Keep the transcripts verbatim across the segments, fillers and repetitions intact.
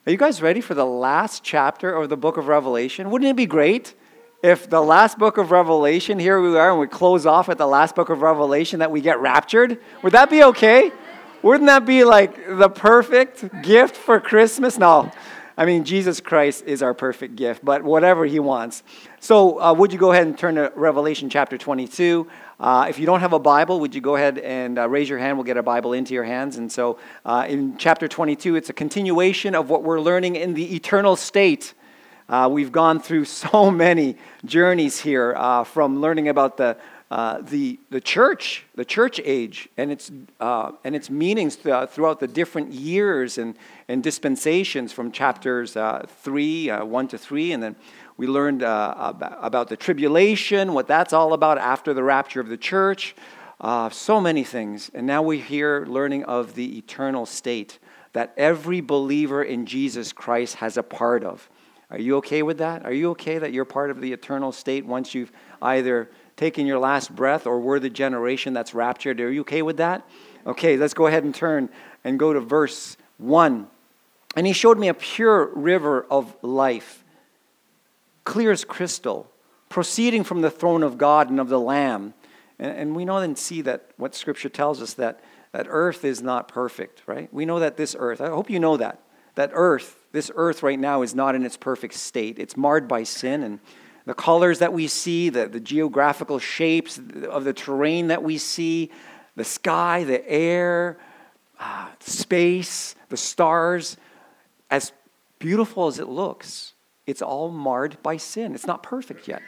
Are you guys ready for the last chapter of the book of Revelation? Wouldn't it be great if the last book of Revelation, here we are, and we close off at the last book of Revelation, that we get raptured? Would that be okay? Wouldn't that be like the perfect gift for Christmas? No. I mean, Jesus Christ is our perfect gift, but whatever he wants. So uh, would you go ahead and turn to Revelation chapter twenty-two? Uh, if you don't have a Bible, would you go ahead and uh, raise your hand? We'll get a Bible into your hands. And so uh, in chapter twenty-two, it's a continuation of what we're learning in the eternal state. Uh, we've gone through so many journeys here uh, from learning about the uh, the the church, the church age, and its uh, and its meanings th- throughout the different years and and dispensations from chapters uh, three, uh, one to three, and then we learned uh, about the tribulation, what that's all about after the rapture of the church, uh, so many things. And now we're here learning of the eternal state that every believer in Jesus Christ has a part of. Are you okay with that? Are you okay that you're part of the eternal state once you've either taken your last breath or were the generation that's raptured? Are you okay with that? Okay, let's go ahead and turn and go to verse one. And he showed me a pure river of life, clear as crystal, proceeding from the throne of God and of the Lamb. And, and we know and see that what Scripture tells us, that, that earth is not perfect, right? We know that this earth, I hope you know that, that earth, this earth right now is not in its perfect state. It's marred by sin, and the colors that we see, the, the geographical shapes of the terrain that we see, the sky, the air, uh, space, the stars, as beautiful as it looks, it's all marred by sin. It's not perfect yet.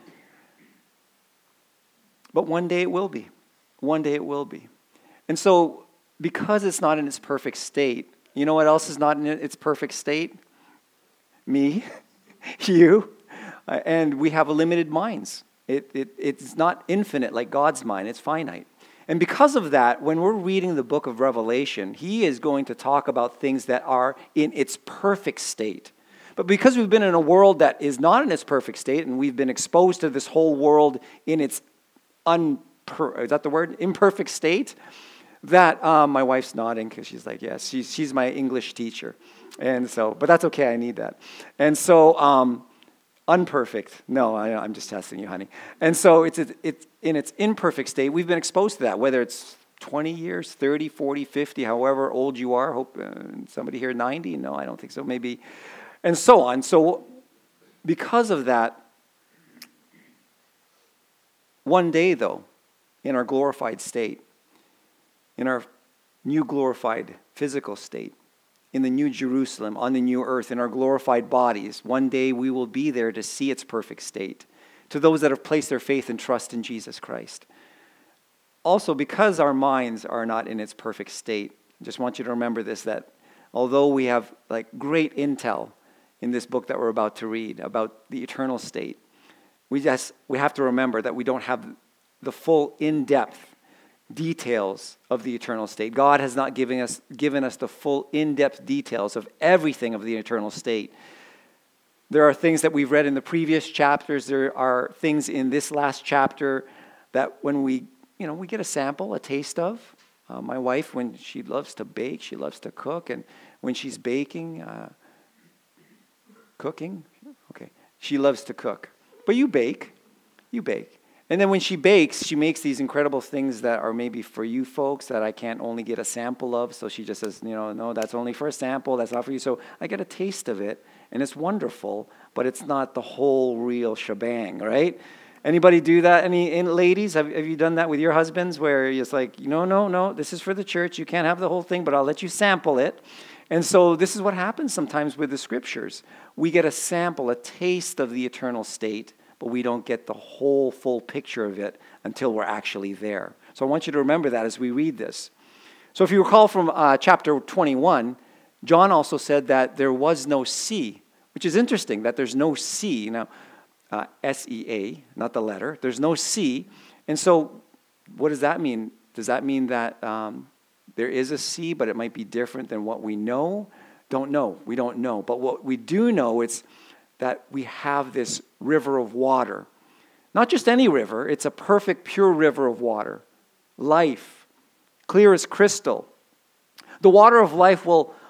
But one day it will be. One day it will be. And so, because it's not in its perfect state, you know what else is not in its perfect state? Me, you, and we have limited minds. It, it, it's not infinite like God's mind. It's finite. And because of that, when we're reading the book of Revelation, he is going to talk about things that are in its perfect state. But because we've been in a world that is not in its perfect state, and we've been exposed to this whole world in its unper- is that the word? imperfect state, that um, my wife's nodding because she's like, yes, she's, she's my English teacher. And so, but that's okay, I need that. And so, um, unperfect. No, I, I'm just testing you, honey. And so it's, it's in its imperfect state. We've been exposed to that, whether it's twenty years, thirty, forty, fifty, however old you are. Hope uh, somebody here ninety? No, I don't think so. Maybe, and so on. So because of that, one day though, in our glorified state, in our new glorified physical state, in the new Jerusalem, on the new earth, in our glorified bodies, one day we will be there to see its perfect state, to those that have placed their faith and trust in Jesus Christ. Also, because our minds are not in its perfect state, I just want you to remember this, that although we have like great intel in this book that we're about to read about the eternal state, we just we have to remember that we don't have the full in-depth details of the eternal state. God has not given us given us the full in-depth details of everything of the eternal state. There are things that we've read in the previous chapters. There are things in this last chapter that when we, you know, we get a sample, a taste of. Uh, my wife, when she loves to bake, she loves to cook, and when she's baking, uh, cooking, okay, she loves to cook. But you bake, you bake. And then when she bakes, she makes these incredible things that are maybe for you folks that I can't only get a sample of. So she just says, you know, no, that's only for a sample. That's not for you. So I get a taste of it, and it's wonderful, but it's not the whole real shebang, right? Anybody do that? Any in, ladies, have, have you done that with your husbands where it's like, no, no, no, this is for the church. You can't have the whole thing, but I'll let you sample it. And so this is what happens sometimes with the scriptures. We get a sample, a taste of the eternal state, but we don't get the whole full picture of it until we're actually there. So I want you to remember that as we read this. So if you recall from uh, chapter twenty-one, John also said that there was no sea, which is interesting, that there's no sea. Now, uh, S E A, not the letter. There's no sea. And so what does that mean? Does that mean that um, there is a sea, but it might be different than what we know? Don't know. We don't know. But what we do know is that we have this river of water. Not just any river, it's a perfect, pure river of water. Life, clear as crystal. The water of life will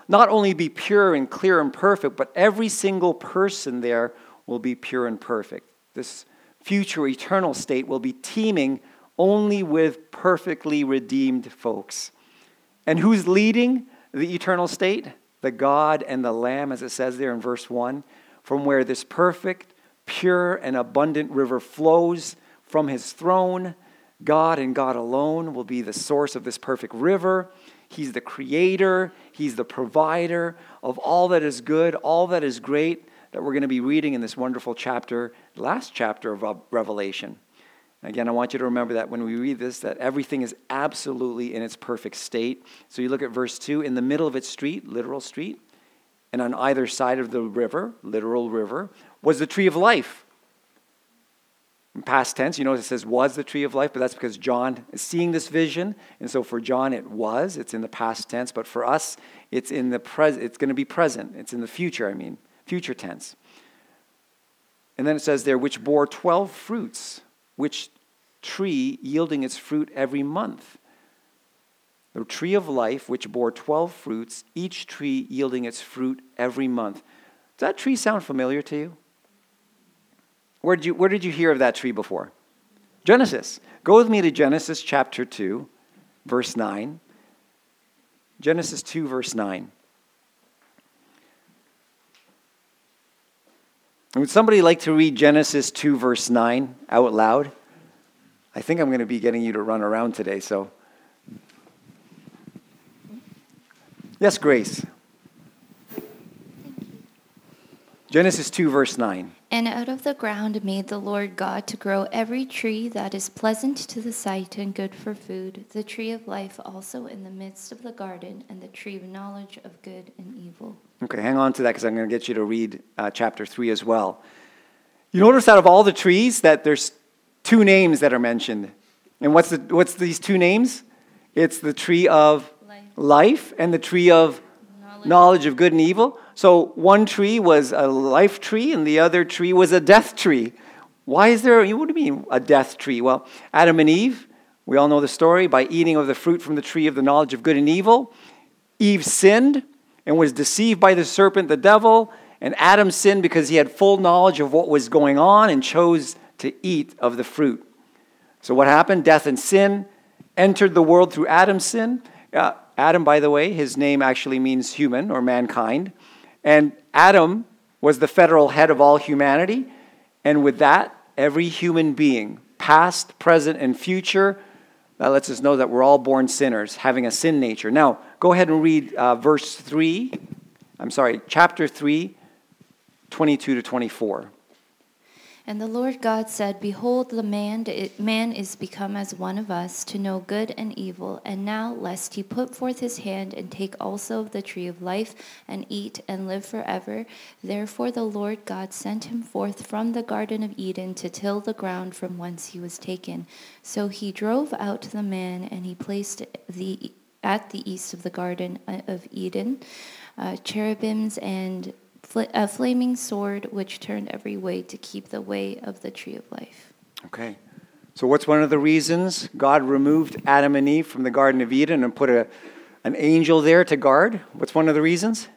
not only be pure and clear and perfect, but every single person there will be pure and perfect. This future eternal state will be teeming only with perfectly redeemed folks. And who's leading the eternal state? The God and the Lamb, as it says there in verse one, from where this perfect, pure, and abundant river flows from his throne. God and God alone will be the source of this perfect river. He's the creator. He's the provider of all that is good, all that is great, that we're going to be reading in this wonderful chapter, last chapter of Revelation. Again, I want you to remember that when we read this, that everything is absolutely in its perfect state. So you look at verse two, in the middle of its street, literal street, and on either side of the river, literal river, was the tree of life. In past tense, you notice it says was the tree of life, but that's because John is seeing this vision. And so for John, it was. It's in the past tense. But for us, it's in the pres- It's going to be present. It's in the future, I mean, future tense. And then it says there, which bore twelve fruits, which tree yielding its fruit every month. The tree of life, which bore twelve fruits, each tree yielding its fruit every month. Does that tree sound familiar to you? Where did you, where did you hear of that tree before? Genesis. Go with me to Genesis chapter two, verse nine. Genesis two, verse nine. Would somebody like to read Genesis two, verse nine out loud? I think I'm going to be getting you to run around today, so. Yes, Grace. Genesis two, verse nine. And out of the ground made the Lord God to grow every tree that is pleasant to the sight and good for food, the tree of life also in the midst of the garden, and the tree of knowledge of good and evil. Okay, hang on to that because I'm going to get you to read uh, chapter three as well. You notice out of all the trees that there's two names that are mentioned. And what's the what's these two names? It's the tree of life, life and the tree of knowledge. knowledge of good and evil. So one tree was a life tree and the other tree was a death tree. Why is there, what do you mean a death tree? Well, Adam and Eve, we all know the story, by eating of the fruit from the tree of the knowledge of good and evil, Eve sinned and was deceived by the serpent, the devil, and Adam sinned because he had full knowledge of what was going on and chose to eat of the fruit. So what happened? Death and sin entered the world through Adam's sin. Uh, Adam, by the way, his name actually means human or mankind. And Adam was the federal head of all humanity. And with that, every human being, past, present, and future, that lets us know that we're all born sinners, having a sin nature. Now, go ahead and read uh, verse three. I'm sorry, chapter three, twenty-two to twenty-four. And the Lord God said, Behold, the man, man is become as one of us, to know good and evil. And now, lest he put forth his hand and take also of the tree of life, and eat and live forever. Therefore the Lord God sent him forth from the Garden of Eden to till the ground from whence he was taken. So he drove out the man, and he placed the at the east of the Garden of Eden uh, cherubims and a flaming sword which turned every way to keep the way of the tree of life. Okay. So what's one of the reasons God removed Adam and Eve from the Garden of Eden and put a, an angel there to guard? What's one of the reasons?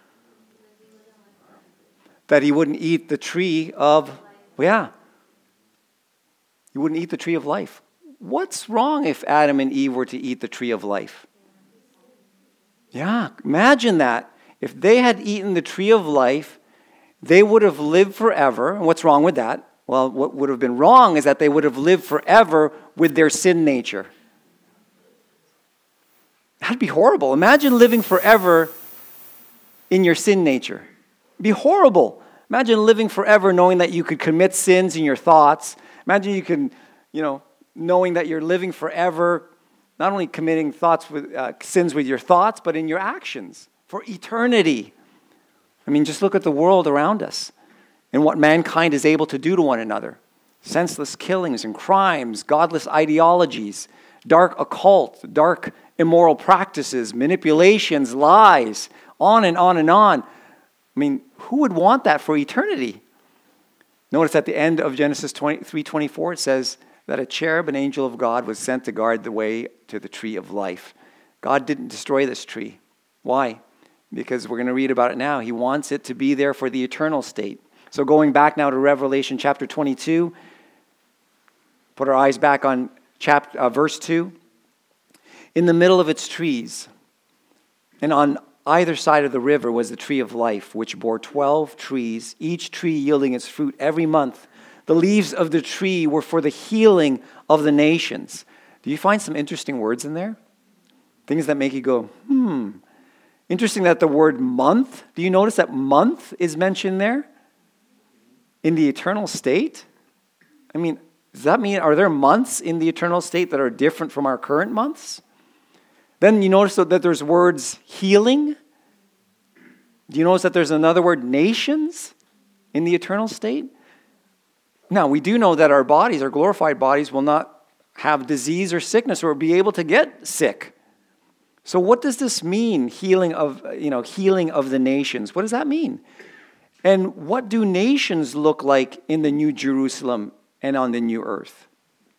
That he wouldn't eat the tree of, well, yeah. He wouldn't eat the tree of life. What's wrong if Adam and Eve were to eat the tree of life? Yeah, imagine that. If they had eaten the tree of life, they would have lived forever. And what's wrong with that? Well, what would have been wrong is that they would have lived forever with their sin nature. That'd be horrible. Imagine living forever in your sin nature. It'd be horrible. Imagine living forever knowing that you could commit sins in your thoughts. Imagine you can, you know, knowing that you're living forever, not only committing thoughts with uh, sins with your thoughts, but in your actions. For eternity. I mean, just look at the world around us and what mankind is able to do to one another. Senseless killings and crimes, godless ideologies, dark occult, dark immoral practices, manipulations, lies, on and on and on. I mean, who would want that for eternity? Notice at the end of Genesis three twenty-four, it says that a cherub, an angel of God, was sent to guard the way to the tree of life. God didn't destroy this tree. Why? because we're going to read about it now. He wants it to be there for the eternal state. So going back now to Revelation chapter twenty-two, put our eyes back on chapter, uh, verse two. In the middle of its trees, and on either side of the river was the tree of life, which bore twelve trees, each tree yielding its fruit every month. The leaves of the tree were for the healing of the nations. Do you find some interesting words in there? Things that make you go, hmm. Interesting that the word month, do you notice that month is mentioned there? In the eternal state? I mean, does that mean, are there months in the eternal state that are different from our current months? Then you notice that there's words healing. Do you notice that there's another word, nations, in the eternal state? Now, we do know that our bodies, our glorified bodies, will not have disease or sickness or be able to get sick. So what does this mean, healing of, you know, healing of the nations? What does that mean? And what do nations look like in the New Jerusalem and on the new earth?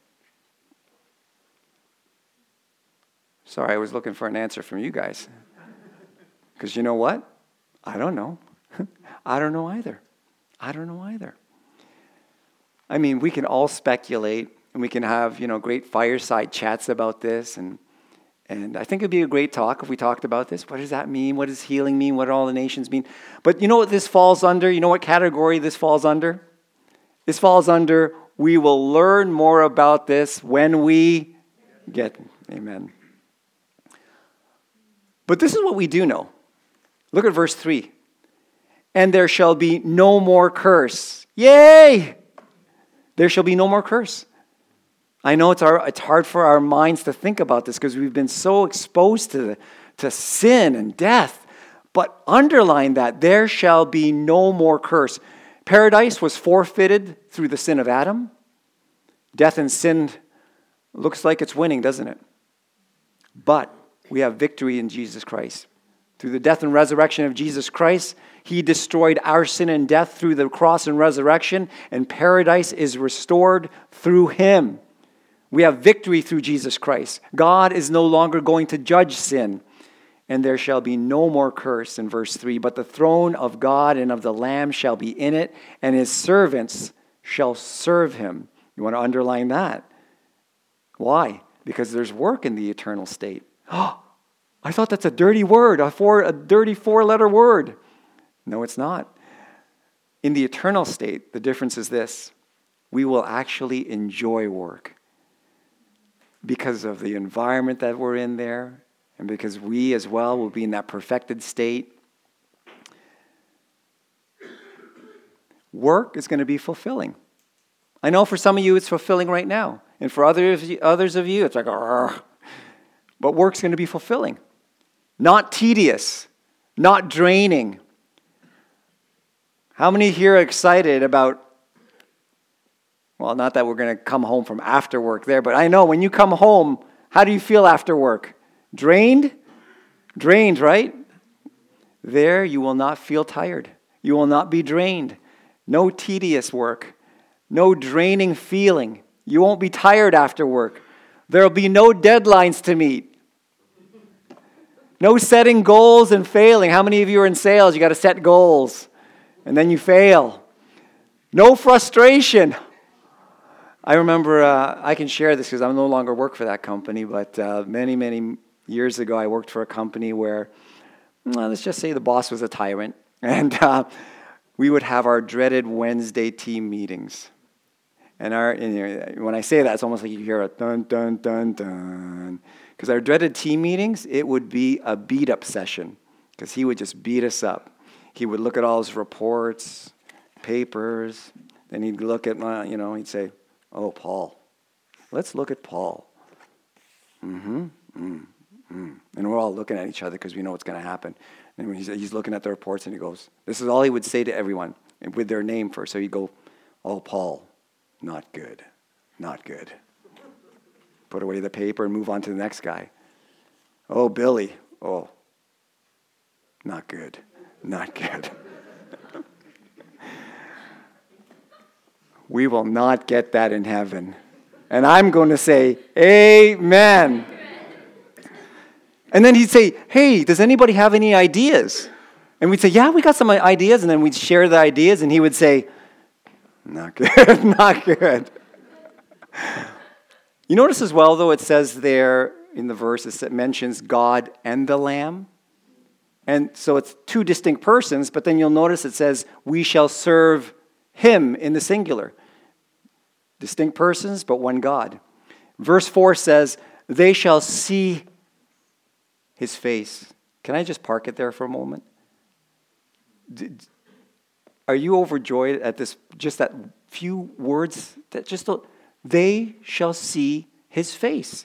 Sorry, I was looking for an answer from you guys. Because you know what? I don't know. I don't know either. I don't know either. I mean, we can all speculate, and we can have, you know, great fireside chats about this, and And I think it'd be a great talk if we talked about this. What does that mean? What does healing mean? What do all the nations mean? But you know what this falls under? You know what category this falls under? This falls under, we will learn more about this when we get, amen. But this is what we do know. Look at verse three. And there shall be no more curse. Yay! There shall be no more curse. I know it's our, it's hard for our minds to think about this because we've been so exposed to, the, to sin and death. But underline that, there shall be no more curse. Paradise was forfeited through the sin of Adam. Death and sin looks like it's winning, doesn't it? But we have victory in Jesus Christ. Through the death and resurrection of Jesus Christ, He destroyed our sin and death through the cross and resurrection, and paradise is restored through Him. We have victory through Jesus Christ. God is no longer going to judge sin. And there shall be no more curse in verse three. But the throne of God and of the Lamb shall be in it, and His servants shall serve Him. You want to underline that? Why? Because there's work in the eternal state. Oh, I thought that's a dirty word, a, four, a dirty four-letter word. No, it's not. In the eternal state, the difference is this. We will actually enjoy work. Because of the environment that we're in there, and because we as well will be in that perfected state. Work is going to be fulfilling. I know for some of you it's fulfilling right now, and for others, others of you it's like, argh. But work's going to be fulfilling. Not tedious, not draining. How many here are excited about, well, not that we're going to come home from after work there, but I know when you come home, how do you feel after work? Drained? Drained, right? There you will not feel tired. You will not be drained. No tedious work. No draining feeling. You won't be tired after work. There will be no deadlines to meet. No setting goals and failing. How many of you are in sales? You got to set goals, and then you fail. No frustration. I remember, uh, I can share this because I no longer work for that company, but uh, many, many years ago I worked for a company where, well, let's just say the boss was a tyrant, and uh, we would have our dreaded Wednesday team meetings. And, our, and when I say that, it's almost like you hear a dun, dun, dun, dun. Because our dreaded team meetings, it would be a beat-up session because he would just beat us up. He would look at all his reports, papers, then he'd look at my, you know, he'd say, oh, Paul. Let's look at Paul. Mm-hmm. Mm-hmm. And we're all looking at each other because we know what's going to happen. And when he's, he's looking at the reports and he goes, this is all he would say to everyone with their name first. So he'd go, oh, Paul, not good, not good. Put away the paper and move on to the next guy. Oh, Billy, oh, not good, not good. We will not get that in heaven. And I'm going to say, amen. And then he'd say, hey, does anybody have any ideas? And we'd say, yeah, we got some ideas. And then we'd share the ideas, and he would say, not good, not good. You notice as well, though, it says there in the verse, it mentions God and the Lamb. And so it's two distinct persons, but then you'll notice it says, we shall serve him in the singular. Distinct persons, but one God. Verse four says, they shall see his face. Can I just park it there for a moment? Are you overjoyed at this, just that few words? That just, they shall see his face.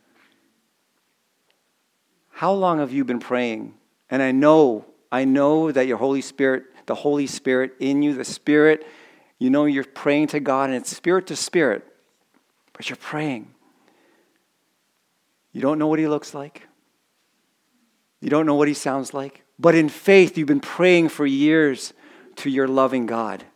How long have you been praying? And I know, I know that your Holy Spirit, the Holy Spirit in you, the Spirit, you know you're praying to God, and it's spirit to spirit, but you're praying. You don't know what he looks like. You don't know what he sounds like. But in faith, you've been praying for years to your loving God.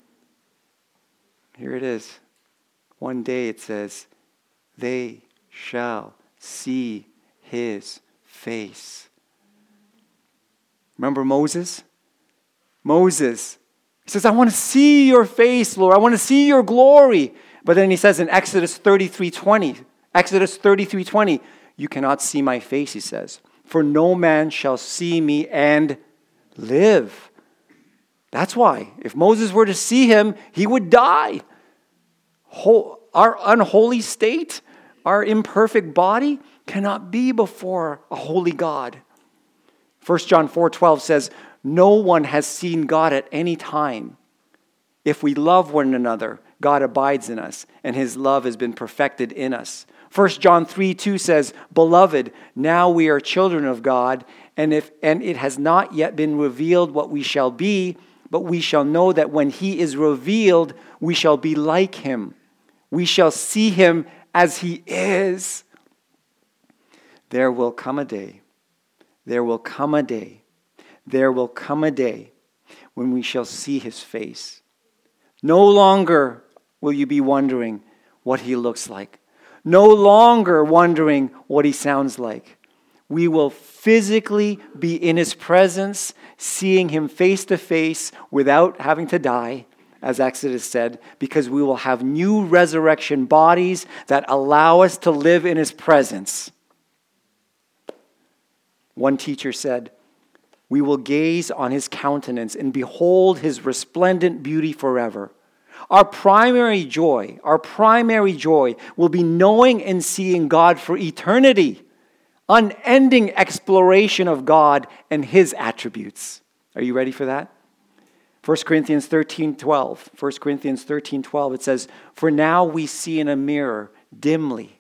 Here it is. One day it says, they shall see his face. Remember Moses? Moses. He says, I want to see your face, Lord. I want to see your glory. But then he says in Exodus thirty-three twenty, Exodus thirty-three twenty, you cannot see my face, he says. For no man shall see me and live. That's why. If Moses were to see him, he would die. Our unholy state, our imperfect body cannot be before a holy God. First John four twelve says, no one has seen God at any time. If we love one another, God abides in us, and his love has been perfected in us. First John three two says, beloved, now we are children of God, and if and it has not yet been revealed what we shall be, but we shall know that when he is revealed, we shall be like him. We shall see him as he is. There will come a day, there will come a day, there will come a day when we shall see his face. No longer will you be wondering what he looks like. No longer wondering what he sounds like. We will physically be in his presence, seeing him face to face without having to die, as Exodus said, because we will have new resurrection bodies that allow us to live in his presence. One teacher said, we will gaze on his countenance and behold his resplendent beauty forever. Our primary joy, our primary joy will be knowing and seeing God for eternity. Unending exploration of God and his attributes. Are you ready for that? First Corinthians thirteen twelve. First Corinthians thirteen twelve. It says, for now we see in a mirror dimly.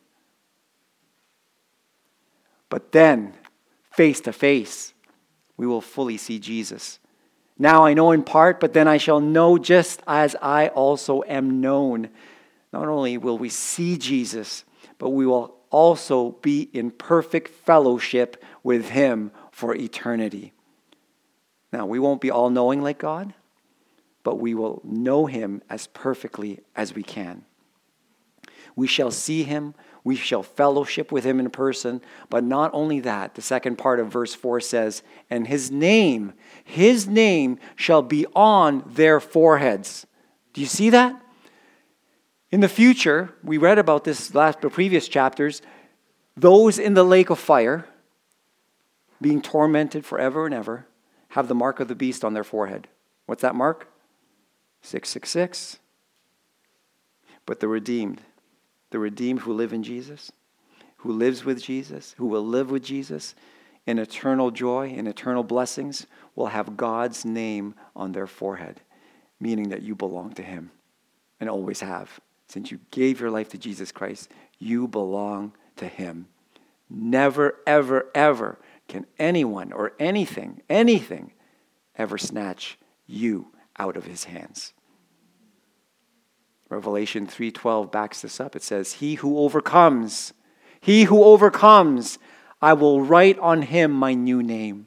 But then, face to face, we will fully see Jesus. Now I know in part, but then I shall know just as I also am known. Not only will we see Jesus, but we will also be in perfect fellowship with him for eternity. Now, we won't be all-knowing like God, but we will know him as perfectly as we can. We shall see him. We shall fellowship with him in person. But not only that, the second part of verse four says, and his name, his name shall be on their foreheads. Do you see that? In the future, we read about this last, the previous chapters, those in the lake of fire, being tormented forever and ever, have the mark of the beast on their forehead. What's that mark? six six six. But the redeemed, the redeemed who live in Jesus, who lives with Jesus, who will live with Jesus in eternal joy and eternal blessings, will have God's name on their forehead, meaning that you belong to him and always have. Since you gave your life to Jesus Christ, you belong to him. Never, ever, ever can anyone or anything, anything ever snatch you out of his hands. Revelation three twelve backs this up. It says, he who overcomes, he who overcomes, I will write on him my new name.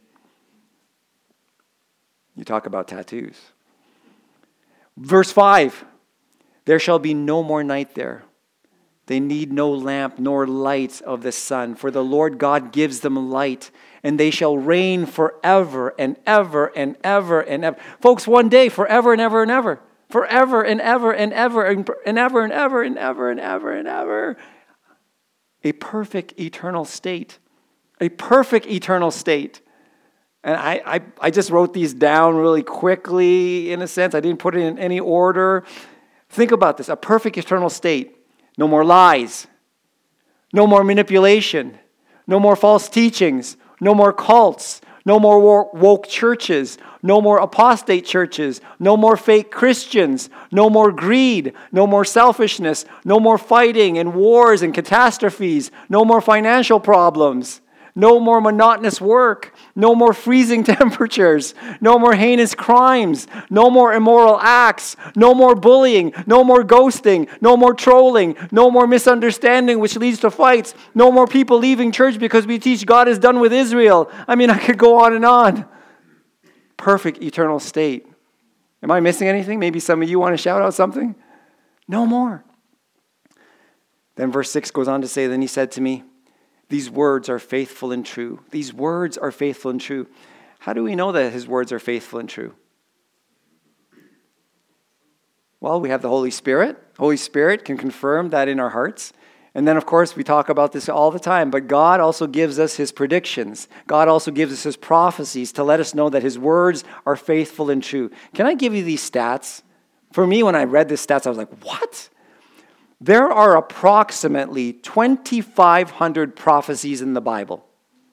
You talk about tattoos. Verse five, there shall be no more night there. They need no lamp nor light of the sun, for the Lord God gives them light, and they shall reign forever and ever and ever and ever. Folks, one day, forever and ever and ever. Forever and ever and ever and ever and ever and ever and ever and ever. A perfect eternal state. A perfect eternal state. And I, I, I just wrote these down really quickly, in a sense. I didn't put it in any order. Think about this. A perfect eternal state. No more lies. No more manipulation. No more false teachings. No more cults. No more woke churches. No more apostate churches. No more fake Christians. No more greed. No more selfishness. No more fighting and wars and catastrophes. No more financial problems. No more monotonous work. No more freezing temperatures. No more heinous crimes. No more immoral acts. No more bullying. No more ghosting. No more trolling. No more misunderstanding which leads to fights. No more people leaving church because we teach God is done with Israel. I mean, I could go on and on. Perfect eternal state. Am I missing anything? Maybe some of you want to shout out something? No more. Then verse six goes on to say, then he said to me, these words are faithful and true. These words are faithful and true. How do we know that his words are faithful and true? Well, we have the Holy Spirit. Holy Spirit can confirm that in our hearts. And then, of course, we talk about this all the time. But God also gives us his predictions. God also gives us his prophecies to let us know that his words are faithful and true. Can I give you these stats? For me, when I read these stats, I was like, what? There are approximately twenty-five hundred prophecies in the Bible,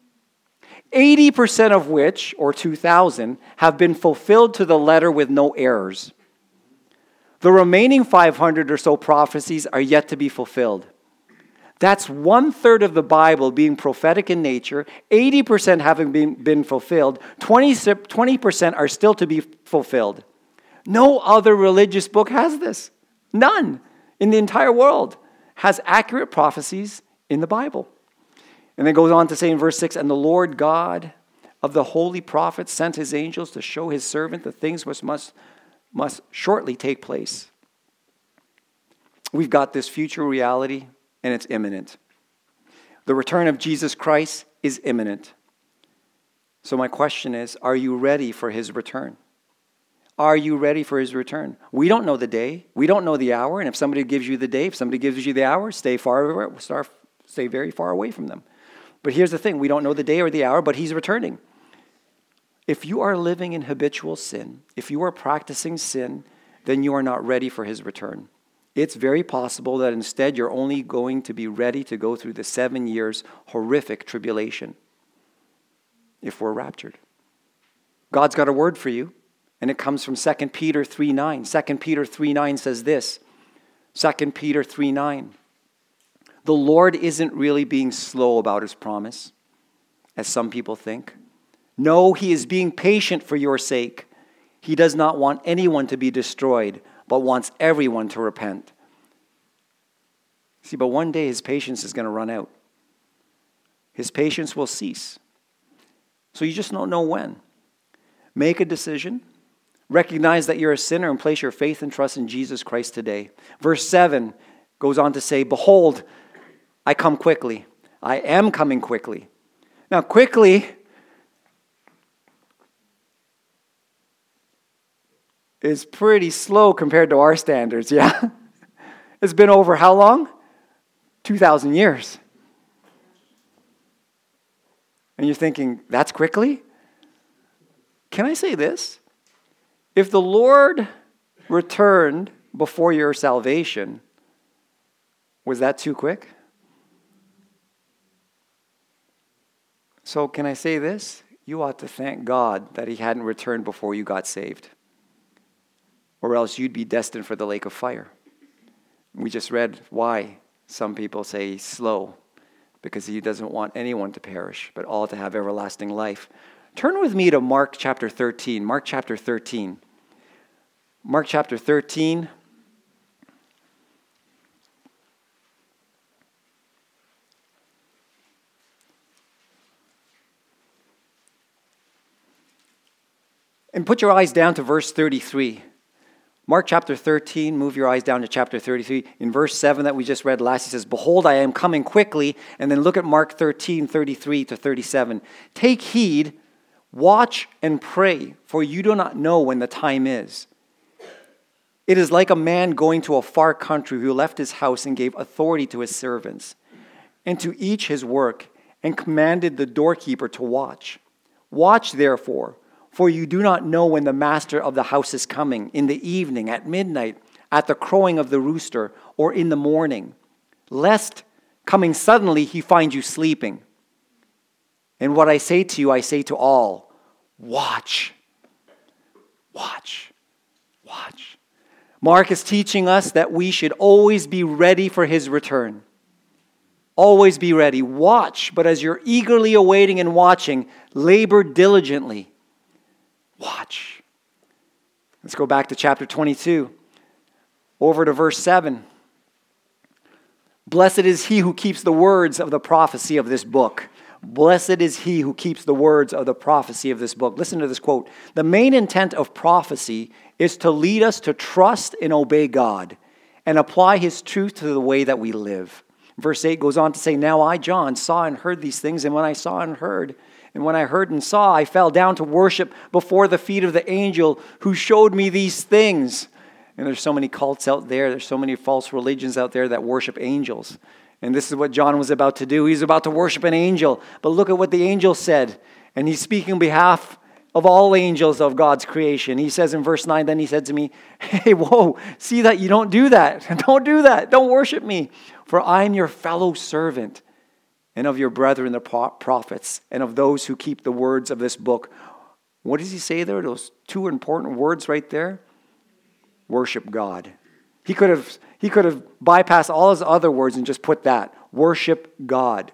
eighty percent of which, or two thousand, have been fulfilled to the letter with no errors. The remaining five hundred or so prophecies are yet to be fulfilled. That's one third of the Bible being prophetic in nature, eighty percent having been, been fulfilled, twenty percent are still to be fulfilled. No other religious book has this. None. In the entire world, has accurate prophecies in the Bible. And then goes on to say in verse six, and the Lord God of the holy prophets sent his angels to show his servant the things which must, must shortly take place. We've got this future reality, and it's imminent. The return of Jesus Christ is imminent. So my question is, are you ready for his return? Are you ready for his return? We don't know the day. We don't know the hour. And if somebody gives you the day, if somebody gives you the hour, stay far, stay very far away from them. But here's the thing. We don't know the day or the hour, but he's returning. If you are living in habitual sin, if you are practicing sin, then you are not ready for his return. It's very possible that instead you're only going to be ready to go through the seven years horrific tribulation if we're raptured. God's got a word for you. And it comes from Second Peter three nine. Second Peter three nine says this. Second Peter three nine. The Lord isn't really being slow about his promise, as some people think. No, he is being patient for your sake. He does not want anyone to be destroyed, but wants everyone to repent. See, but one day his patience is going to run out. His patience will cease. So you just don't know when. Make a decision. Recognize that you're a sinner and place your faith and trust in Jesus Christ today. Verse seven goes on to say, behold, I come quickly. I am coming quickly. Now, quickly is pretty slow compared to our standards, yeah? It's been over how long? two thousand years. And you're thinking, that's quickly? Can I say this? If the Lord returned before your salvation, was that too quick? So can I say this? You ought to thank God that he hadn't returned before you got saved. Or else you'd be destined for the lake of fire. We just read why some people say slow, because he doesn't want anyone to perish, but all to have everlasting life. Turn with me to Mark chapter thirteen. Mark chapter thirteen. Mark chapter thirteen. And put your eyes down to verse thirty-three. Mark chapter thirteen, move your eyes down to chapter thirty-three. In verse seven that we just read last, he says, behold, I am coming quickly. And then look at Mark thirteen, thirty-three to thirty-seven. Take heed, watch and pray, for you do not know when the time is. It is like a man going to a far country who left his house and gave authority to his servants, and to each his work, and commanded the doorkeeper to watch. Watch therefore, for you do not know when the master of the house is coming, in the evening, at midnight, at the crowing of the rooster, or in the morning, lest coming suddenly he find you sleeping. And what I say to you, I say to all, watch, watch, watch. Mark is teaching us that we should always be ready for his return. Always be ready. Watch, but as you're eagerly awaiting and watching, labor diligently. Watch. Let's go back to chapter twenty-two. Over to verse seven. Blessed is he who keeps the words of the prophecy of this book. Blessed is he who keeps the words of the prophecy of this book. Listen to this quote. The main intent of prophecy is to lead us to trust and obey God and apply his truth to the way that we live. Verse eight goes on to say, now I, John, saw and heard these things, and when I saw and heard, and when I heard and saw, I fell down to worship before the feet of the angel who showed me these things. And there's so many cults out there, there's so many false religions out there that worship angels. And this is what John was about to do. He's about to worship an angel. But look at what the angel said. And he's speaking on behalf of all angels of God's creation. He says in verse nine, then he said to me, hey, whoa, see that you don't do that. Don't do that. Don't worship me. For I am your fellow servant and of your brethren, the prophets, and of those who keep the words of this book. What does he say there? Those two important words right there. Worship God. He could have he could have bypassed all his other words and just put that. Worship God.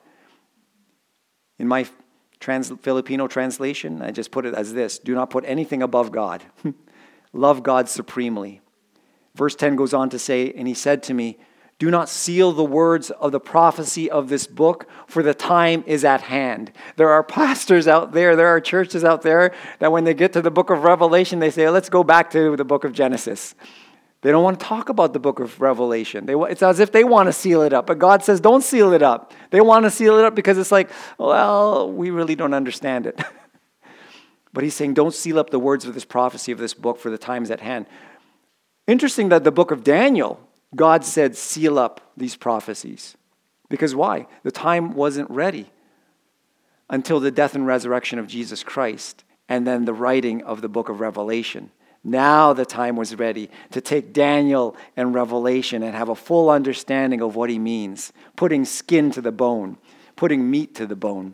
In my trans, Filipino translation, I just put it as this. Do not put anything above God. Love God supremely. Verse ten goes on to say, and he said to me, do not seal the words of the prophecy of this book, for the time is at hand. There are pastors out there, there are churches out there that when they get to the book of Revelation, they say, let's go back to the book of Genesis. They don't want to talk about the book of Revelation. They, it's as if they want to seal it up. But God says, don't seal it up. They want to seal it up because it's like, well, we really don't understand it. But he's saying, don't seal up the words of this prophecy of this book, for the time is at hand. Interesting that the book of Daniel, God said, seal up these prophecies. Because why? The time wasn't ready until the death and resurrection of Jesus Christ and then the writing of the book of Revelation. Now the time was ready to take Daniel and Revelation and have a full understanding of what he means, putting skin to the bone, putting meat to the bone.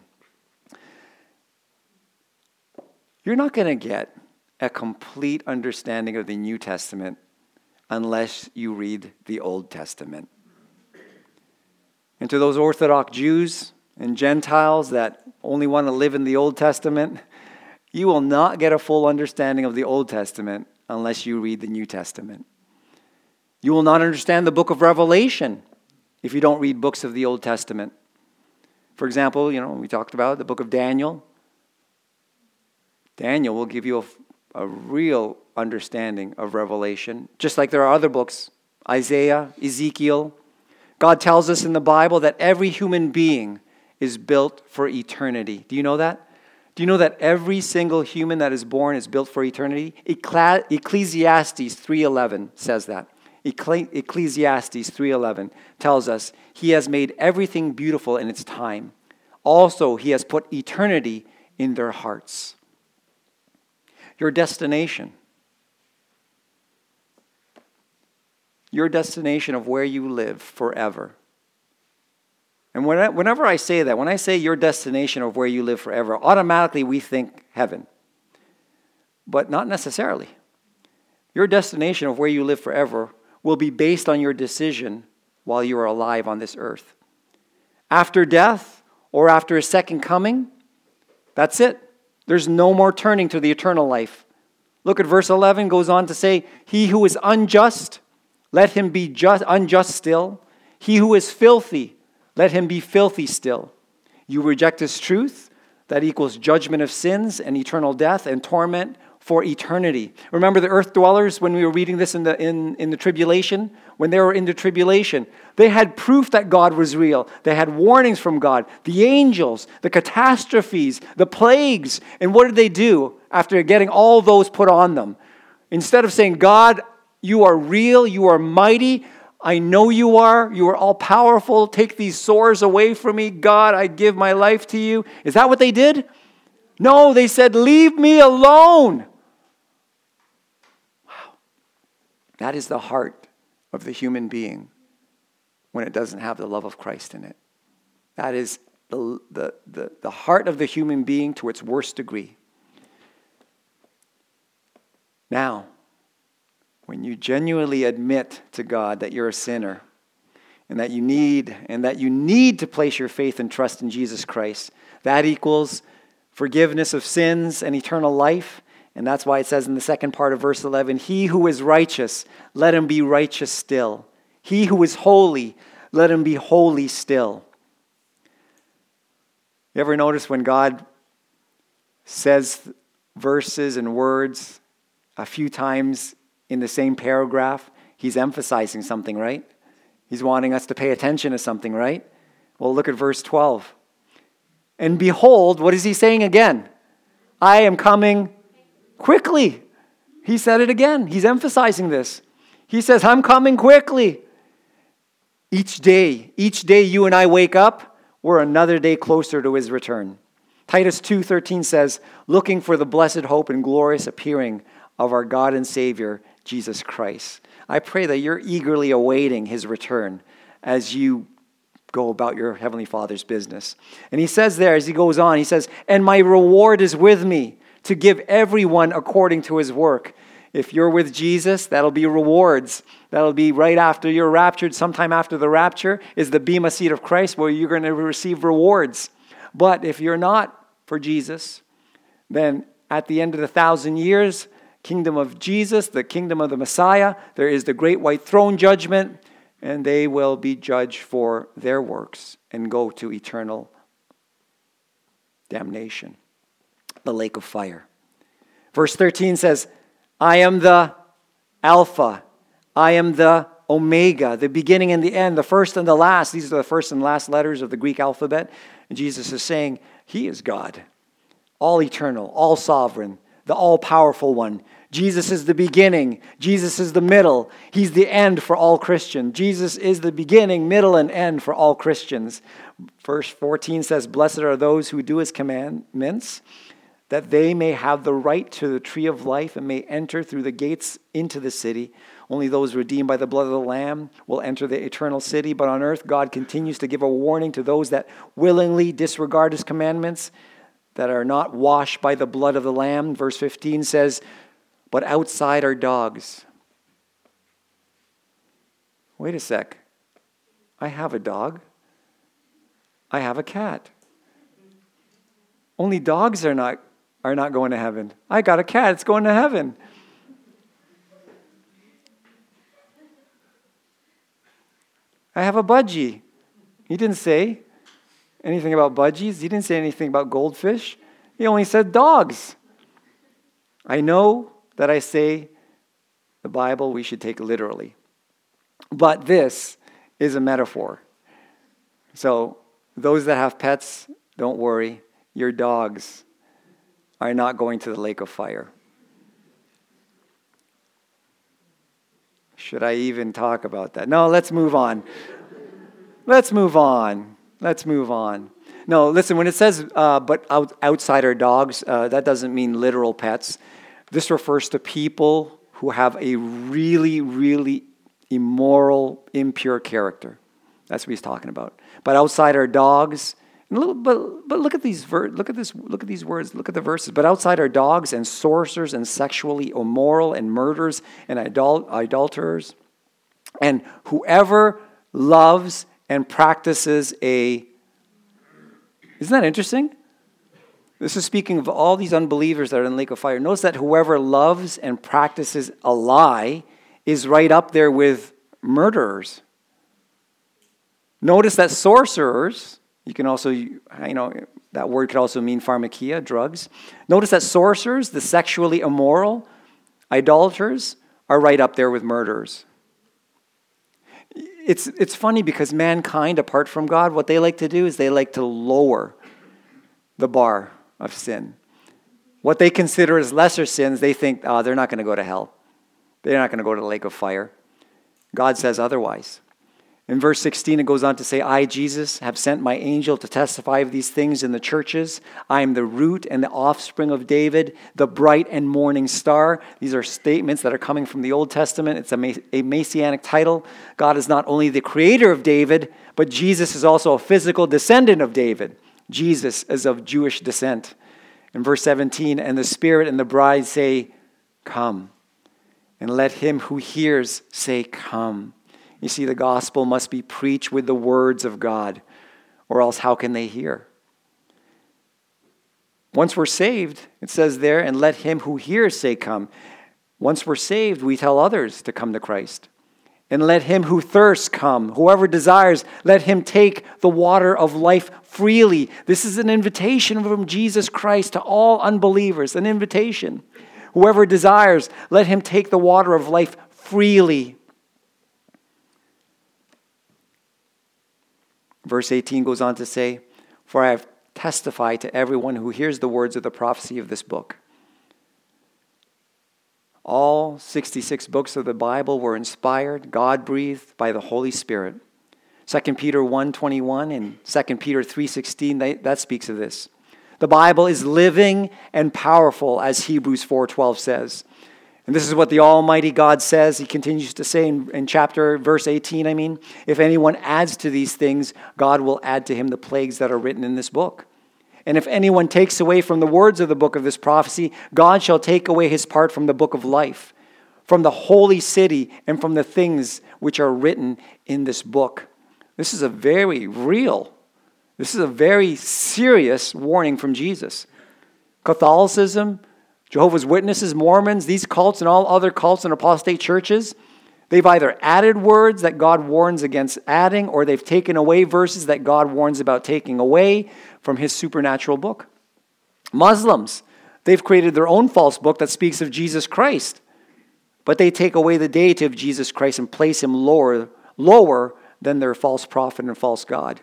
You're not going to get a complete understanding of the New Testament unless you read the Old Testament. And to those Orthodox Jews and Gentiles that only want to live in the Old Testament, you will not get a full understanding of the Old Testament unless you read the New Testament. You will not understand the book of Revelation if you don't read books of the Old Testament. For example, you know, we talked about the book of Daniel. Daniel will give you a, a real understanding of Revelation, just like there are other books, Isaiah, Ezekiel. God tells us in the Bible that every human being is built for eternity. Do you know that? Do you know that every single human that is born is built for eternity? Ecclesiastes three eleven says that. Ecclesiastes three eleven tells us he has made everything beautiful in its time. Also, he has put eternity in their hearts. Your destination. Your destination of where you live forever. And whenever I say that, when I say your destination of where you live forever, automatically we think heaven. But not necessarily. Your destination of where you live forever will be based on your decision while you are alive on this earth. After death or after a second coming, that's it. There's no more turning to the eternal life. Look at verse eleven, goes on to say, he who is unjust, let him be just, unjust still. He who is filthy, let him be filthy still. You reject his truth, that equals judgment of sins and eternal death and torment for eternity. Remember the earth dwellers when we were reading this in the in, in the tribulation? When they were in the tribulation, they had proof that God was real. They had warnings from God. The angels, the catastrophes, the plagues. And what did they do after getting all those put on them? Instead of saying, God, you are real, you are mighty, I know you are, you are all powerful, take these sores away from me, God, I give my life to you. Is that what they did? No, they said, leave me alone. Wow. That is the heart of the human being when it doesn't have the love of Christ in it. That is the, the, the, the heart of the human being to its worst degree. Now, when you genuinely admit to God that you're a sinner and that you need and that you need to place your faith and trust in Jesus Christ, that equals forgiveness of sins and eternal life. And that's why it says in the second part of verse eleven, he who is righteous, let him be righteous still. He who is holy, let him be holy still. You ever notice when God says verses and words a few times in the same paragraph, he's emphasizing something, right? He's wanting us to pay attention to something, right? Well, look at verse twelve. And behold, what is he saying again? I am coming quickly. He said it again. He's emphasizing this. He says, I'm coming quickly. Each day, each day you and I wake up, we're another day closer to his return. Titus two thirteen says, looking for the blessed hope and glorious appearing of our God and Savior, Jesus Christ. I pray that you're eagerly awaiting his return as you go about your Heavenly Father's business. And he says there, as he goes on, he says, and my reward is with me to give everyone according to his work. If you're with Jesus, that'll be rewards. That'll be right after you're raptured. Sometime after the rapture is the Bema seat of Christ where you're going to receive rewards. But if you're not for Jesus, then at the end of the thousand years, kingdom of Jesus, the kingdom of the Messiah, there is the great white throne judgment, and they will be judged for their works and go to eternal damnation, the lake of fire. Verse thirteen says, I am the Alpha, I am the Omega, the beginning and the end, the first and the last. These are the first and last letters of the Greek alphabet. And Jesus is saying, he is God, all eternal, all sovereign, the all-powerful one. Jesus is the beginning. Jesus is the middle. He's the end for all Christians. Jesus is the beginning, middle, and end for all Christians. Verse fourteen says, blessed are those who do his commandments, that they may have the right to the tree of life and may enter through the gates into the city. Only those redeemed by the blood of the Lamb will enter the eternal city. But on earth, God continues to give a warning to those that willingly disregard his commandments, that are not washed by the blood of the Lamb. Verse fifteen says, but outside are dogs. Wait a sec. I have a dog. I have a cat. Only dogs are not, are not going to heaven. I got a cat. It's going to heaven. I have a budgie. He didn't say anything about budgies. He didn't say anything about goldfish. He only said dogs. I know that I say the Bible we should take literally. But this is a metaphor. So those that have pets, don't worry. Your dogs are not going to the lake of fire. Should I even talk about that? No, let's move on. Let's move on. Let's move on. No, listen, when it says, uh, but out, outside are dogs, uh, that doesn't mean literal pets. This refers to people who have a really, really immoral, impure character. That's what he's talking about. But outside are dogs. And look, but but look at these ver- look at this look at these words. Look at the verses. But outside are dogs and sorcerers and sexually immoral and murderers and idol- idolaters, and whoever loves and practices a. Isn't that interesting? This is speaking of all these unbelievers that are in the lake of fire. Notice that whoever loves and practices a lie is right up there with murderers. Notice that sorcerers, you can also, you know, That word could also mean pharmakia, drugs. Notice that sorcerers, the sexually immoral, idolaters, are right up there with murderers. It's, it's funny because mankind, apart from God, what they like to do is they like to lower the bar of sin. What they consider as lesser sins, they think, oh, they're not going to go to hell. They're not going to go to the lake of fire. God says otherwise. In verse sixteen, it goes on to say, I, Jesus, have sent my angel to testify of these things in the churches. I am the root and the offspring of David, the bright and morning star. These are statements that are coming from the Old Testament. It's a, a messianic title. God is not only the creator of David, but Jesus is also a physical descendant of David. Jesus is of Jewish descent. In verse seventeen, and the Spirit and the bride say, come. And let him who hears say, come. You see, the gospel must be preached with the words of God, or else how can they hear? Once we're saved, it says there, and let him who hears say, come. Once we're saved, we tell others to come to Christ. And let him who thirsts come. Whoever desires, let him take the water of life freely. This is an invitation from Jesus Christ to all unbelievers, an invitation. Whoever desires, let him take the water of life freely. Verse eighteen goes on to say, for I have testified to everyone who hears the words of the prophecy of this book. All sixty-six books of the Bible were inspired, God-breathed by the Holy Spirit. Second Peter one twenty-one and Second Peter three sixteen, that speaks of this. The Bible is living and powerful, as Hebrews four twelve says. And this is what the Almighty God says. He continues to say in, in chapter, verse eighteen, I mean, if anyone adds to these things, God will add to him the plagues that are written in this book. And if anyone takes away from the words of the book of this prophecy, God shall take away his part from the book of life, from the holy city, and from the things which are written in this book. This is a very real, this is a very serious warning from Jesus. Catholicism, Jehovah's Witnesses, Mormons, these cults and all other cults and apostate churches, they've either added words that God warns against adding, or they've taken away verses that God warns about taking away from his supernatural book. Muslims, they've created their own false book that speaks of Jesus Christ, but they take away the deity of Jesus Christ and place him lower, lower than their false prophet and false God.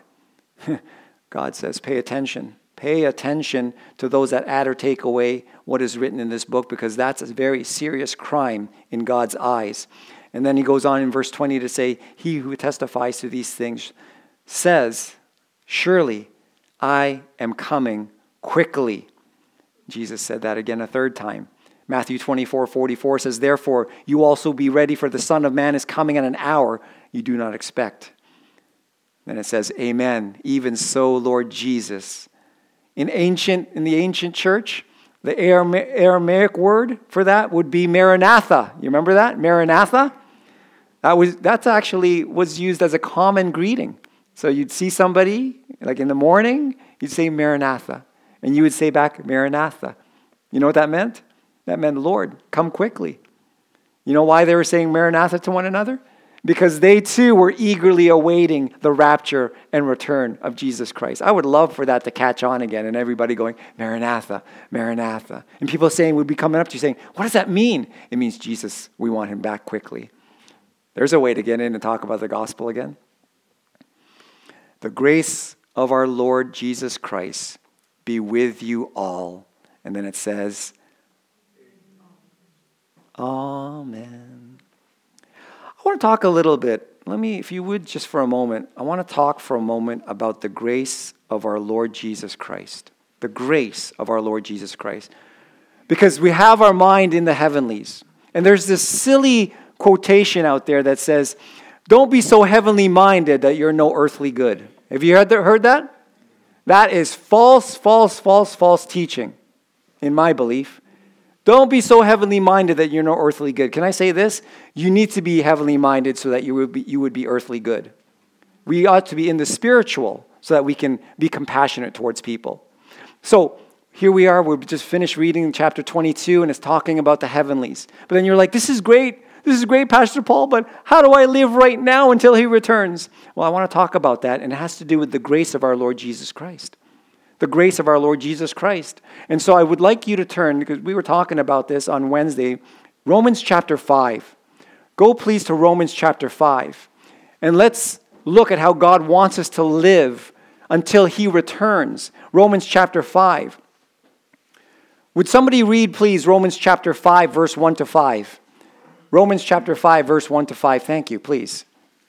God says, pay attention. Pay attention to those that add or take away what is written in this book, because that's a very serious crime in God's eyes. And then he goes on in verse twenty to say, he who testifies to these things says, surely I am coming quickly. Jesus said that again a third time. Matthew twenty-four forty-four says, therefore you also be ready, for the Son of Man is coming at an hour you do not expect. Then it says, amen. Even so, Lord Jesus. In ancient, in the ancient church, the Aramaic word for that would be Maranatha. You remember that? Maranatha? That was that's actually was used as a common greeting. So you'd see somebody, like in the morning, you'd say Maranatha. And you would say back, Maranatha. You know what that meant? That meant, Lord, come quickly. You know why they were saying Maranatha to one another? Because they too were eagerly awaiting the rapture and return of Jesus Christ. I would love for that to catch on again and everybody going, Maranatha, Maranatha. And people saying, would be coming up to you saying, what does that mean? It means Jesus, we want him back quickly. There's a way to get in and talk about the gospel again. The grace of our Lord Jesus Christ be with you all. And then it says, Amen. I want to talk a little bit. Let me, if you would, just for a moment, I want to talk for a moment about the grace of our Lord Jesus Christ. The grace of our Lord Jesus Christ. Because we have our mind in the heavenlies. And there's this silly quotation out there that says, don't be so heavenly minded that you're no earthly good. Have you heard that? Heard that? That is false, false, false, false teaching, in my belief. Don't be so heavenly minded that you're no earthly good. Can I say this? You need to be heavenly minded so that you would be, you would be earthly good. We ought to be in the spiritual so that we can be compassionate towards people. So here we are. We've just finished reading chapter twenty-two, and it's talking about the heavenlies. But then you're like, this is great. This is great, Pastor Paul, but how do I live right now until he returns? Well, I want to talk about that, and it has to do with the grace of our Lord Jesus Christ. the grace of our Lord Jesus Christ. And so I would like you to turn, because we were talking about this on Wednesday, Romans chapter five. Go please to Romans chapter five. And let's look at how God wants us to live until he returns. Romans chapter five. Would somebody read, please, Romans chapter five, verse one to five? Romans chapter five, verse one to five. Thank you, please.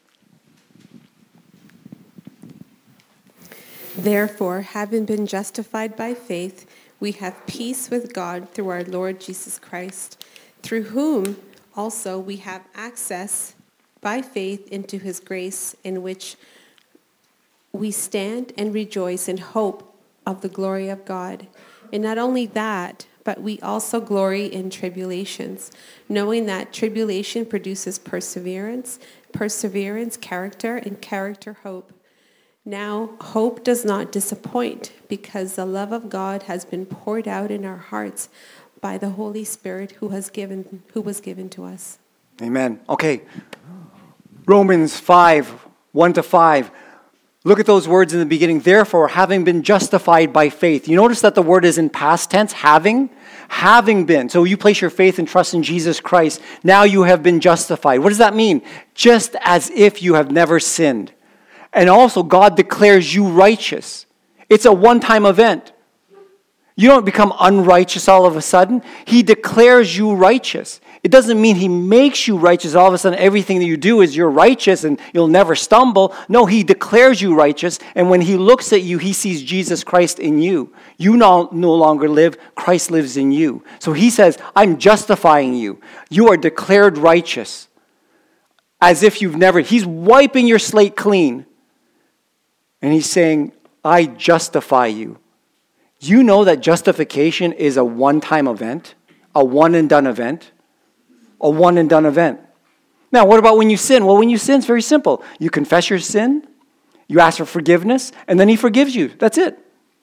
Therefore, having been justified by faith, we have peace with God through our Lord Jesus Christ, through whom also we have access by faith into his grace, in which we stand and rejoice in hope of the glory of God. And not only that, but we also glory in tribulations, knowing that tribulation produces perseverance, perseverance, character, and character, hope. Now, hope does not disappoint, because the love of God has been poured out in our hearts by the Holy Spirit who has given, who was given to us. Amen. Okay. Romans five, one to five. Look at those words in the beginning. Therefore, having been justified by faith. You notice that the word is in past tense, having. Having been. So you place your faith and trust in Jesus Christ. Now you have been justified. What does that mean? Just as if you have never sinned. And also, God declares you righteous. It's a one-time event. You don't become unrighteous all of a sudden. He declares you righteous. It doesn't mean he makes you righteous. All of a sudden, everything that you do is you're righteous and you'll never stumble. No, he declares you righteous. And when he looks at you, he sees Jesus Christ in you. You no, no longer live. Christ lives in you. So he says, I'm justifying you. You are declared righteous. As if you've never. He's wiping your slate clean. And he's saying, I justify you. You know that justification is a one-time event, a one-and-done event, a one-and-done event. Now, what about when you sin? Well, when you sin, it's very simple. You confess your sin, you ask for forgiveness, and then he forgives you. That's it.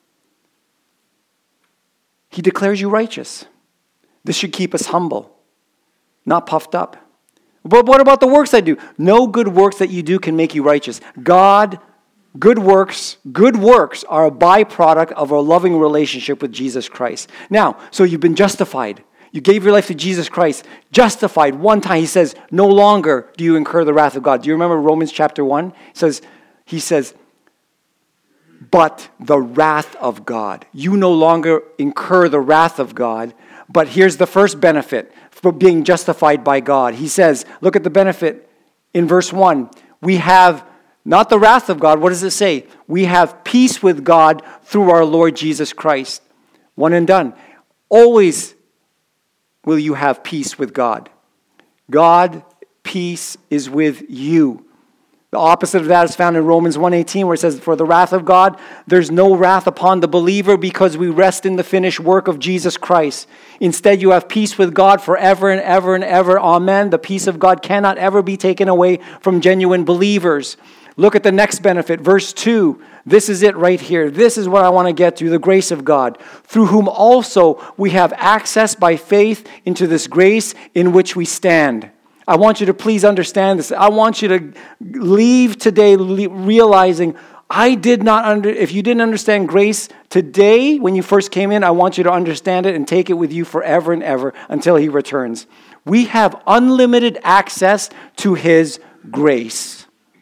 He declares you righteous. This should keep us humble, not puffed up. But what about the works I do? No good works that you do can make you righteous. God Good works, good works are a byproduct of a loving relationship with Jesus Christ. Now, so you've been justified. You gave your life to Jesus Christ. Justified one time. He says, no longer do you incur the wrath of God. Do you remember Romans chapter one? It says, he says, but the wrath of God. You no longer incur the wrath of God. But here's the first benefit for being justified by God. He says, look at the benefit in verse one. We have not the wrath of God. What does it say? We have peace with God through our Lord Jesus Christ. One and done. Always will you have peace with God. God, peace is with you. The opposite of that is found in Romans one eighteen, where it says, for the wrath of God, there's no wrath upon the believer, because we rest in the finished work of Jesus Christ. Instead, you have peace with God forever and ever and ever. Amen. The peace of God cannot ever be taken away from genuine believers. Look at the next benefit, verse two. This is it right here. This is what I want to get to, the grace of God, through whom also we have access by faith into this grace in which we stand. I want you to please understand this. I want you to leave today realizing I did not under. If you didn't understand grace today when you first came in, I want you to understand it and take it with you forever and ever until he returns. We have unlimited access to his grace.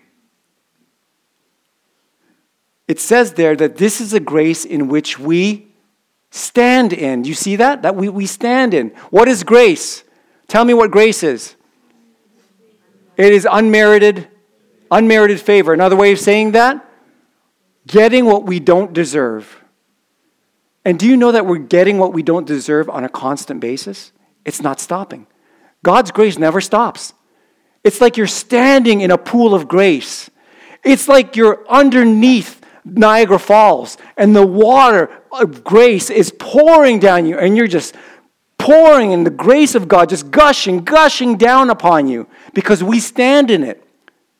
It says there that this is a grace in which we stand in. Do you see that? That we, we stand in. What is grace? Tell me what grace is. It is unmerited, unmerited favor. Another way of saying that? Getting what we don't deserve. And do you know that we're getting what we don't deserve on a constant basis? It's not stopping. God's grace never stops. It's like you're standing in a pool of grace. It's like you're underneath Niagara Falls, and the water of grace is pouring down you, and you're just pouring in the grace of God, just gushing, gushing down upon you, because we stand in it.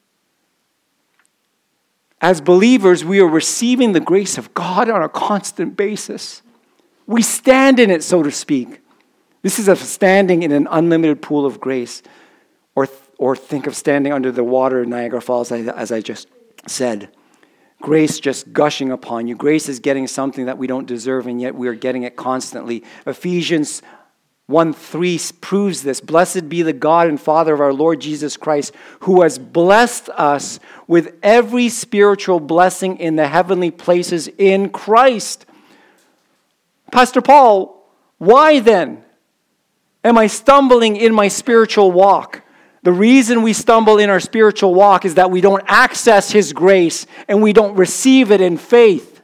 As believers, we are receiving the grace of God on a constant basis. We stand in it, so to speak. This is a standing in an unlimited pool of grace, or, or think of standing under the water of Niagara Falls, as I just said. Grace just gushing upon you. Grace is getting something that we don't deserve, and yet we are getting it constantly. Ephesians one three proves this. Blessed be the God and Father of our Lord Jesus Christ, who has blessed us with every spiritual blessing in the heavenly places in Christ. Pastor Paul, why then am I stumbling in my spiritual walk? The reason we stumble in our spiritual walk is that we don't access His grace and we don't receive it in faith.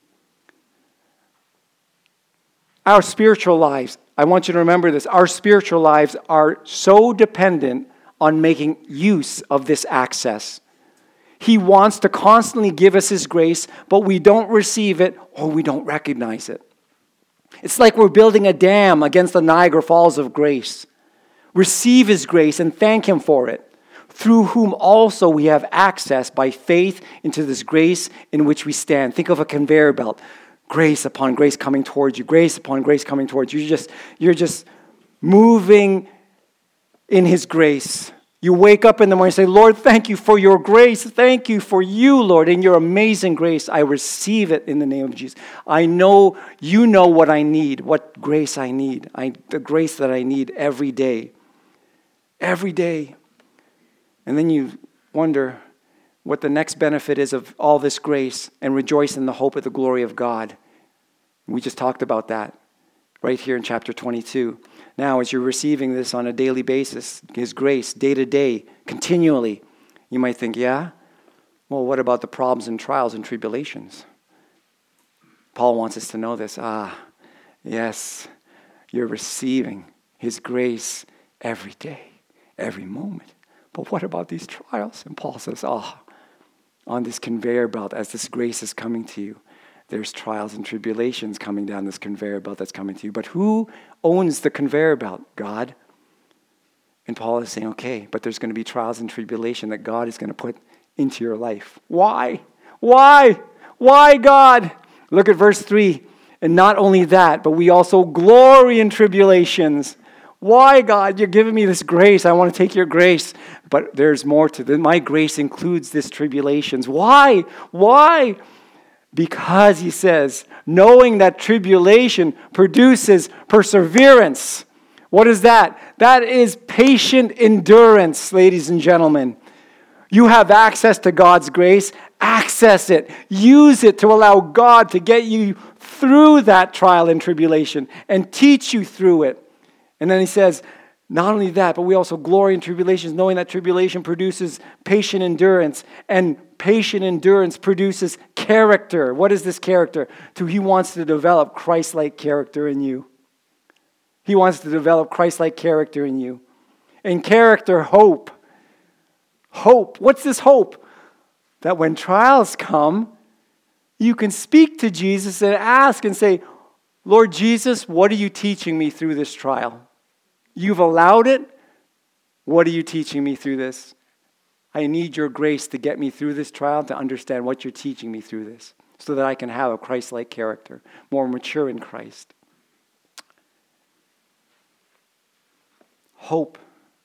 Our spiritual lives, I want you to remember this, our spiritual lives are so dependent on making use of this access. He wants to constantly give us His grace, but we don't receive it or we don't recognize it. It's like we're building a dam against the Niagara Falls of grace. Receive His grace and thank Him for it, through whom also we have access by faith into this grace in which we stand. Think of a conveyor belt. Grace upon grace coming towards you. Grace upon grace coming towards you. You're just, you're just moving in His grace. You wake up in the morning and say, Lord, thank you for your grace. Thank you for you, Lord, and your amazing grace. I receive it in the name of Jesus. I know you know what I need, what grace I need. I, the grace that I need every day. Every day. And then you wonder what the next benefit is of all this grace and rejoice in the hope of the glory of God. We just talked about that right here in chapter twenty-two. Now, as you're receiving this on a daily basis, His grace, day to day, continually, you might think, yeah, well, what about the problems and trials and tribulations? Paul wants us to know this. Ah, yes, you're receiving His grace every day, every moment. But what about these trials? And Paul says, oh, on this conveyor belt, as this grace is coming to you, there's trials and tribulations coming down this conveyor belt that's coming to you. But who owns the conveyor belt? God. And Paul is saying, okay, but there's going to be trials and tribulation that God is going to put into your life. Why? Why? Why, God? Look at verse three. And not only that, but we also glory in tribulations. Why, God? You're giving me this grace. I want to take your grace. But there's more to this. My grace includes this tribulations. Why? Why? Because, he says, knowing that tribulation produces perseverance. What is that? That is patient endurance, ladies and gentlemen. You have access to God's grace. Access it. Use it to allow God to get you through that trial and tribulation and teach you through it. And then he says, not only that, but we also glory in tribulations, knowing that tribulation produces patient endurance, and patient endurance produces character. What is this character? To He wants to develop Christ-like character in you. He wants to develop Christ-like character in you. And character, hope. Hope. What's this hope? That when trials come, you can speak to Jesus and ask and say, Lord Jesus, what are you teaching me through this trial? You've allowed it. What are you teaching me through this? I need your grace to get me through this trial, to understand what you're teaching me through this, so that I can have a Christ-like character, more mature in Christ. Hope.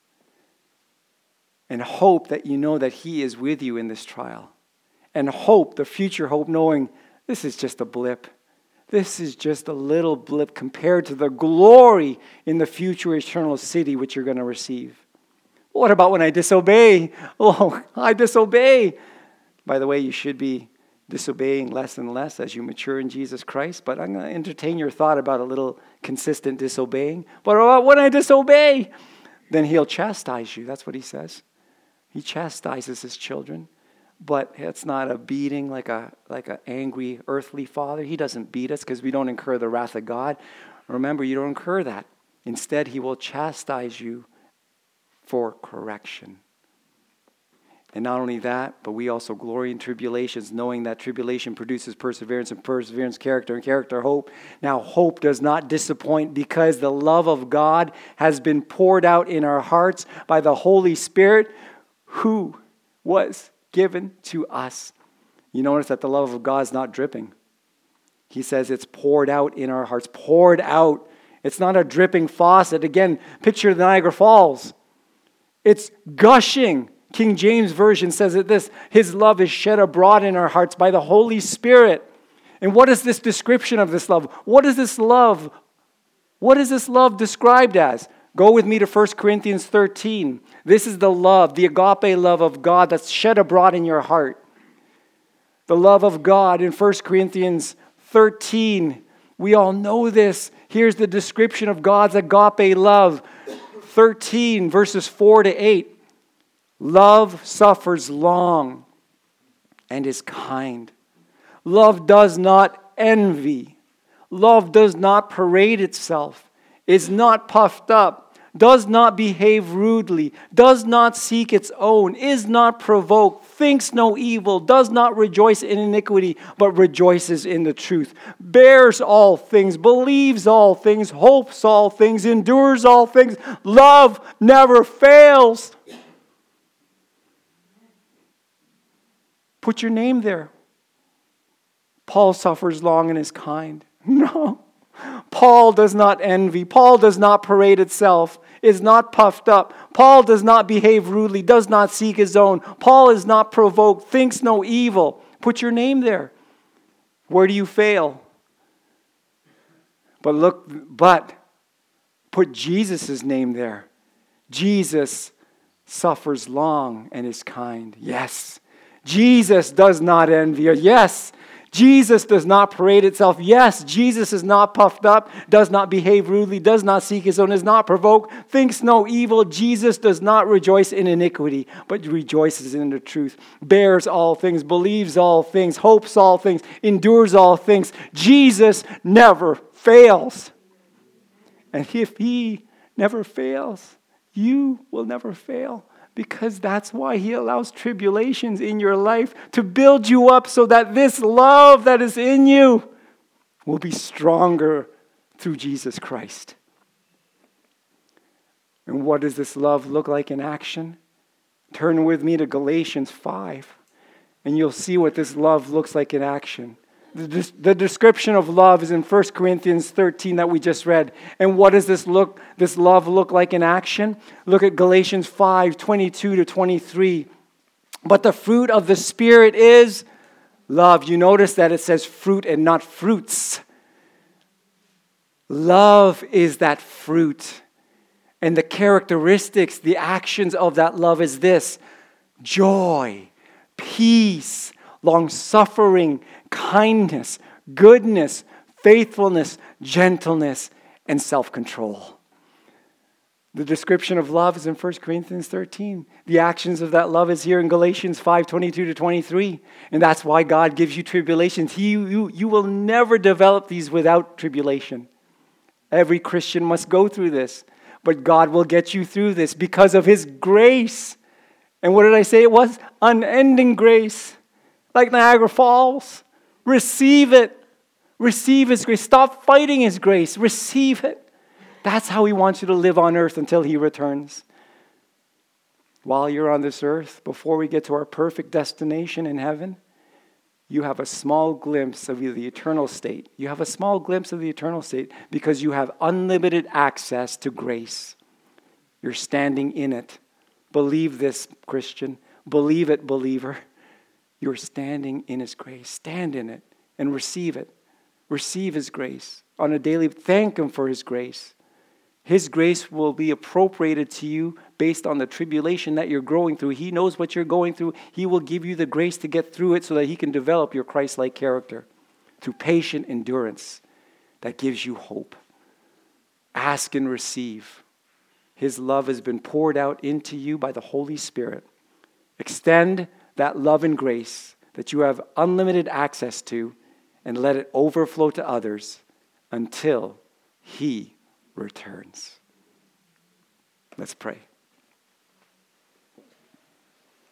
And hope that you know that He is with you in this trial. And hope, the future hope, knowing this is just a blip. This is just a little blip compared to the glory in the future eternal city which you're going to receive. What about when I disobey? Oh, I disobey. By the way, you should be disobeying less and less as you mature in Jesus Christ. But I'm going to entertain your thought about a little consistent disobeying. But when I disobey, then He'll chastise you. That's what He says. He chastises His children. But it's not a beating like a like an angry earthly father. He doesn't beat us because we don't incur the wrath of God. Remember, you don't incur that. Instead, He will chastise you for correction. And not only that, but we also glory in tribulations, knowing that tribulation produces perseverance, and perseverance, character, and character, hope. Now, hope does not disappoint, because the love of God has been poured out in our hearts by the Holy Spirit, who was given to us. You notice that the love of God is not dripping. He says it's poured out in our hearts. Poured out. It's not a dripping faucet. Again, picture the Niagara Falls. It's gushing King James Version says it this: His love is shed abroad in our hearts by the Holy Spirit. And what is this description of this love? What is this love? What is this love described as? Go with me to First Corinthians thirteen. This is the love, the agape love of God that's shed abroad in your heart. The love of God in First Corinthians thirteen. We all know this. Here's the description of God's agape love. thirteen, verses four to eight. Love suffers long and is kind. Love does not envy. Love does not parade itself, is not puffed up, does not behave rudely, does not seek its own, is not provoked, thinks no evil, does not rejoice in iniquity, but rejoices in the truth, bears all things, believes all things, hopes all things, endures all things. Love never fails. Put your name there. Paul suffers long and is kind. No. Paul does not envy. Paul does not parade itself, is not puffed up. Paul does not behave rudely, does not seek his own. Paul is not provoked, thinks no evil. Put your name there. Where do you fail? But look, but put Jesus' name there. Jesus suffers long and is kind. Yes. Jesus does not envy. Yes. Jesus does not parade itself. Yes, Jesus is not puffed up, does not behave rudely, does not seek his own, is not provoked, thinks no evil. Jesus does not rejoice in iniquity, but rejoices in the truth, bears all things, believes all things, hopes all things, endures all things. Jesus never fails. And if he never fails, you will never fail. Because that's why he allows tribulations in your life to build you up so that this love that is in you will be stronger through Jesus Christ. And what does this love look like in action? Turn with me to Galatians five, and you'll see what this love looks like in action. The, the description of love is in First Corinthians thirteen that we just read. And what does this look, this love look like in action? Look at Galatians five, twenty-two to twenty-three. But the fruit of the Spirit is love. You notice that it says fruit and not fruits. Love is that fruit. And the characteristics, the actions of that love is this: joy, peace, long-suffering, kindness, goodness, faithfulness, gentleness, and self-control. The description of love is in First Corinthians thirteen. The actions of that love is here in Galatians five, twenty-two to twenty-three. And that's why God gives you tribulations. He, you, you will never develop these without tribulation. Every Christian must go through this. But God will get you through this because of His grace. And what did I say it was? Unending grace. Like Niagara Falls. Receive it. Receive His grace. Stop fighting His grace. Receive it. That's how He wants you to live on earth until He returns. While you're on this earth, before we get to our perfect destination in heaven, you have a small glimpse of the eternal state. You have a small glimpse of the eternal state because you have unlimited access to grace. You're standing in it. Believe this, Christian. Believe it, believer. You're standing in His grace. Stand in it and receive it. Receive His grace on a daily. Thank Him for His grace. His grace will be appropriated to you based on the tribulation that you're growing through. He knows what you're going through. He will give you the grace to get through it so that He can develop your Christ-like character through patient endurance that gives you hope. Ask and receive. His love has been poured out into you by the Holy Spirit. Extend that love and grace that you have unlimited access to and let it overflow to others until He returns. Let's pray.